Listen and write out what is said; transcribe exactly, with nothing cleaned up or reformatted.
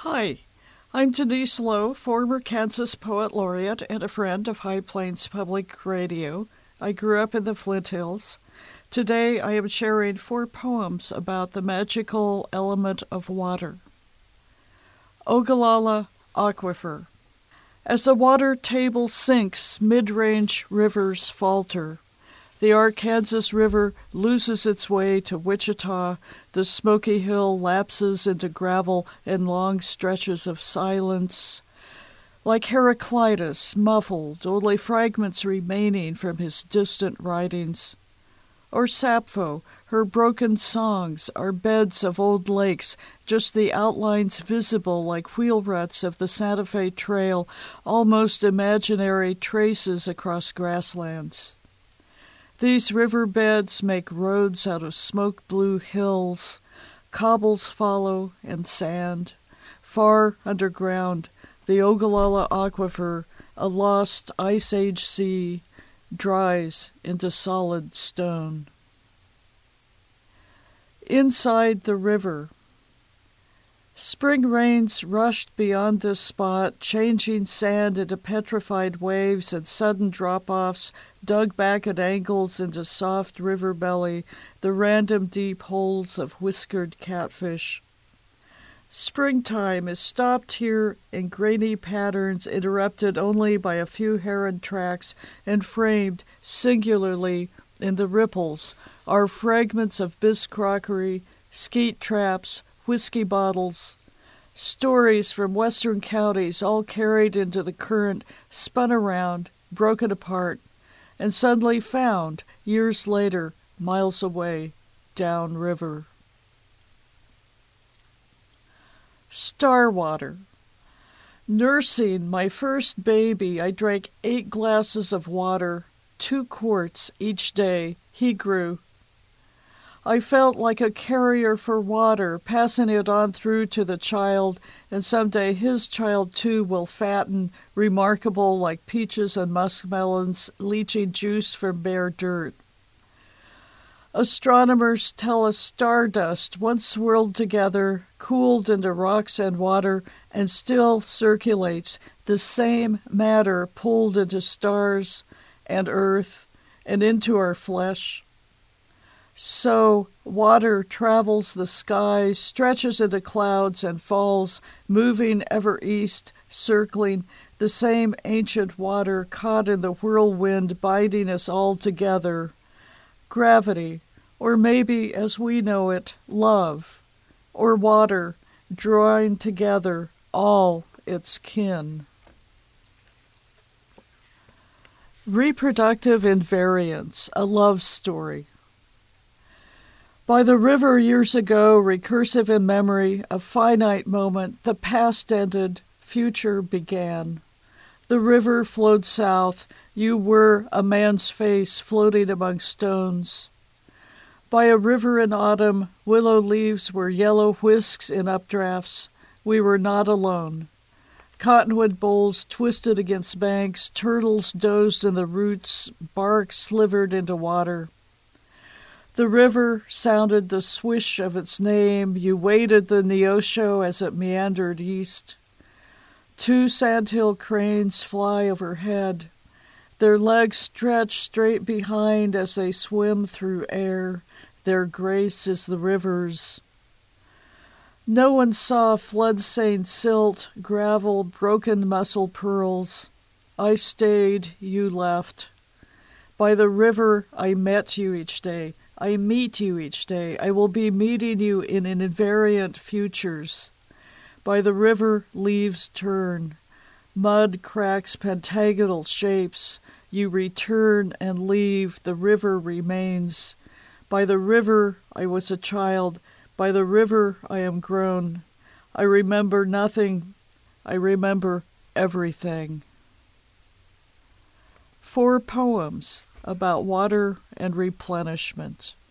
Hi, I'm Denise Lowe, former Kansas Poet Laureate and a friend of High Plains Public Radio. I grew up in the Flint Hills. Today I am sharing four poems about the magical element of water. Ogallala Aquifer. As the water table sinks, mid-range rivers falter. The Arkansas River loses its way to Wichita. The Smoky Hill lapses into gravel and long stretches of silence. Like Heraclitus, muffled, only fragments remaining from his distant writings. Or Sappho, her broken songs are beds of old lakes, just the outlines visible like wheel ruts of the Santa Fe Trail, almost imaginary traces across grasslands. These river beds make roads out of smoke-blue hills. Cobbles follow and sand. Far underground, the Ogallala Aquifer, a lost Ice Age sea, dries into solid stone. Inside the river. Spring rains rushed beyond this spot, changing sand into petrified waves and sudden drop-offs, dug back at angles into soft river belly, the random deep holes of whiskered catfish. Springtime is stopped here in grainy patterns, interrupted only by a few heron tracks, and framed singularly in the ripples are fragments of bisque crockery, skeet traps, whiskey bottles, stories from western counties all carried into the current, spun around, broken apart, and suddenly found, years later, miles away, downriver. Starwater. Nursing my first baby, I drank eight glasses of water, two quarts each day. He grew. I felt like a carrier for water, passing it on through to the child, and someday his child too will fatten, remarkable like peaches and muskmelons, leaching juice from bare dirt. Astronomers tell us stardust, once swirled together, cooled into rocks and water, and still circulates, the same matter pulled into stars and earth and into our flesh. So water travels the skies, stretches into clouds and falls, moving ever east, circling, the same ancient water caught in the whirlwind, binding us all together. Gravity, or maybe, as we know it, love, or water, drawing together all its kin. Reproductive invariance, a love story. By the river years ago, recursive in memory, a finite moment, the past ended, future began. The river flowed south, you were a man's face floating among stones. By a river in autumn, willow leaves were yellow whisks in updrafts. We were not alone. Cottonwood bowls twisted against banks, turtles dozed in the roots, bark slivered into water. The river sounded the swish of its name. You waded the Neosho as it meandered east. Two sandhill cranes fly overhead. Their legs stretch straight behind as they swim through air. Their grace is the river's. No one saw flood-stained silt, gravel, broken muscle pearls. I stayed, you left. By the river I met you each day. I meet you each day. I will be meeting you in invariant futures. By the river, leaves turn. Mud cracks pentagonal shapes. You return and leave. The river remains. By the river, I was a child. By the river, I am grown. I remember nothing. I remember everything. Four poems about water and replenishment.